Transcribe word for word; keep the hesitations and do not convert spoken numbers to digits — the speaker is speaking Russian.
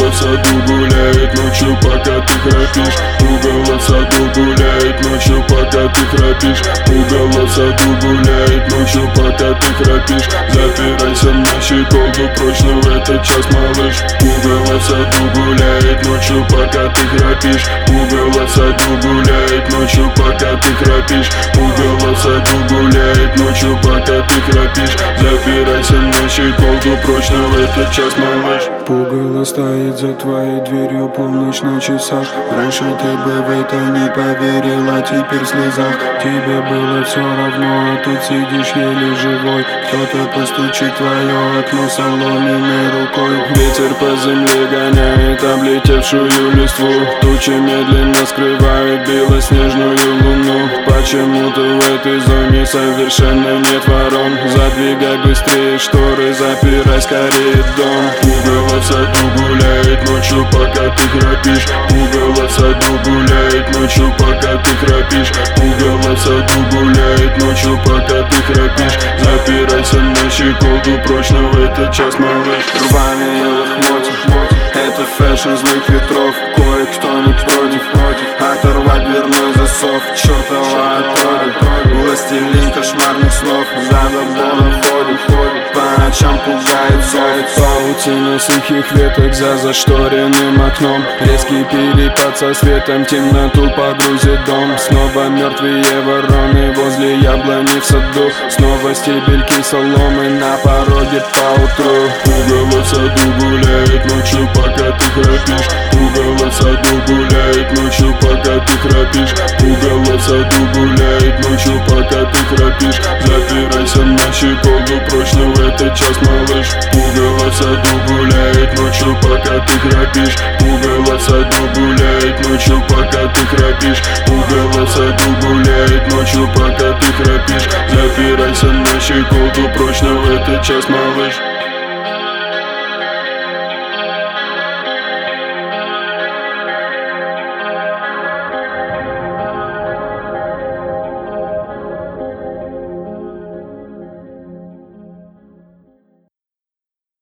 в саду гуляет ночью, пока ты храпишь. Пугало в саду гуляет ночью, пока ты храпишь. Пугало в саду гуляет ночью, пока ты храпишь. Запирайся на щеколду прочно в этот час, малыш. Пугало в саду гуляет ночью, пока ты храпишь. Пугало в саду гуляет ночью, пока ты храпишь. Пугало в саду гуляет ночью, пока ты храпишь. Запирайся на щеколду прочно в этот час, малыш. Пугало стоит за твоей дверью, полночь на часах. Раньше ты бы в это не поверила, теперь в слезах. Тебе было все равно, а тут сидишь еле живой. Кто-то постучит в твое окно соломенной рукой. Ветер по земле гоняет облетевшую листву. Тучи медленно скрывают белоснежную луну. Почему-то в этой зоне совершенно нет ворон. Задвигай быстрее шторы, запирай скорее дом. Пугало в саду гуляет ночью, пока ты храпишь. Пугало в саду гуляет ночью, пока ты храпишь. Пугало в саду гуляет ночью, пока ты храпишь. Запирайся на щеколду прочно в этот час, малыш. Рваные лохмотья, это фэшн злых ветров. Кое-кто не против, оторвать дверной засов. Чёртова отродье, властелин кошмарных снов. За забором ходит, ходит, по ночам пугает сон. Паутина сухих веток за зашторенным окном. Резкий перепад со светом темноту погрузит дом. Снова мертвые вороны возле яблони в саду. Снова стебельки соломы на пороге поутру. Пугало в саду гуляет ночью, пока ты храпишь. Пугало в саду гуляет ночью, пока ты храпишь. Пугало в саду гуляет ночью, пока ты храпишь. Запирайся на щеколду прочно в этот час, малыш. Пугало в саду гуляет ночью, пока ты храпишь. Пугало в саду гуляет ночью, пока ты храпишь. Пугало в саду гуляет ночью, пока ты храпишь. Запирайся на щеколду прочно в этот час, малыш.